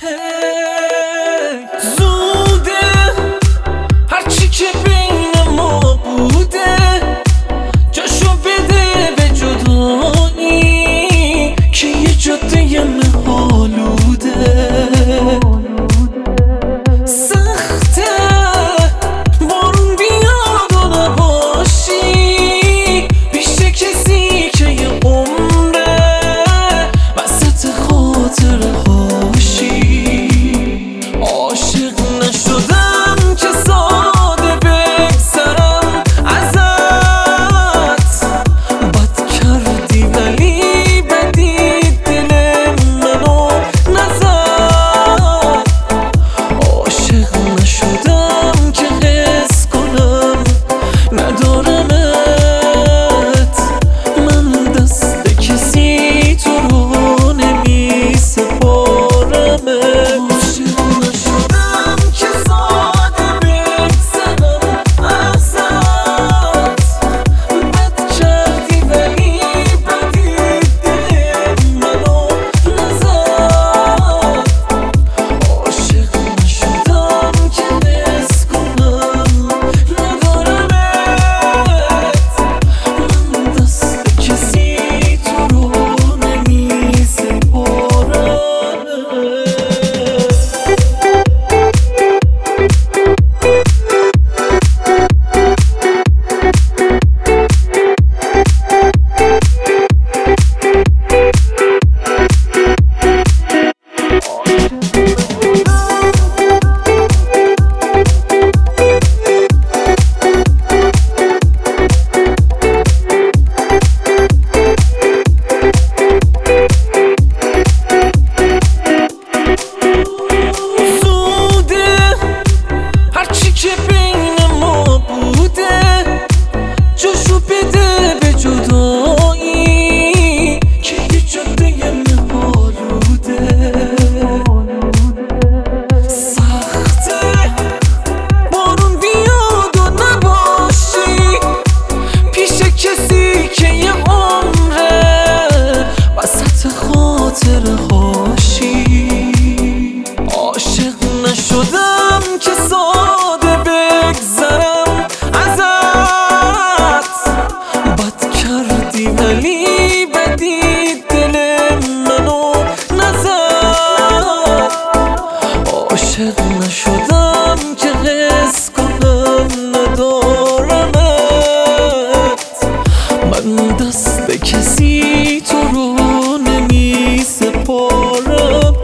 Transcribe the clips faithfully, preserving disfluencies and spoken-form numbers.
زوده هرچی که بین ما بوده جاشو بده به جدایی که یه جاده مهالوده. سخته بارون بیاد و نباشی پیش کسی که یه عمره وسط خاطره هاشی. عاشق نشدم که ساده بگذرم ازت، بد کردی ولی بدی دل منو نزد. عاشق نشدم که حس کنم ندارمت، من دست کسی تو رو نمی سپارمت. عاشق نشدم که ساده بگذرم ازت، بد کردی ولی بدی دل منو نزد. عاشق نشدم که حس کنم ندارمت، من دست کسی تو رو نمی سپارمت.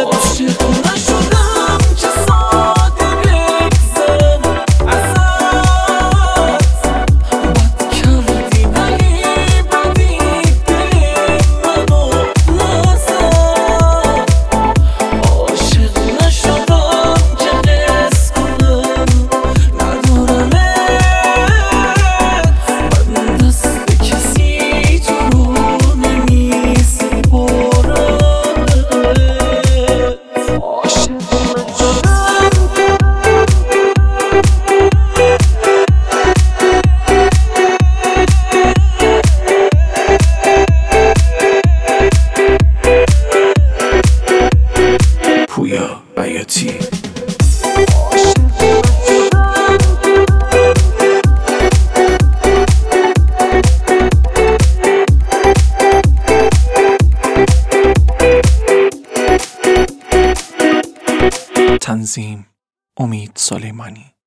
پویا بیاتی تنظیم امید سلیمانی.